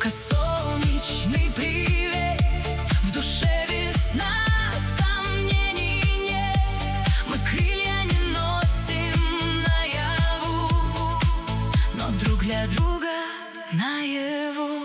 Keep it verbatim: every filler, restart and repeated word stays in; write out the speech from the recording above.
Только солнечный привет, в душе весна, сомнений нет. Мы крылья не носим наяву, но друг для друга наяву.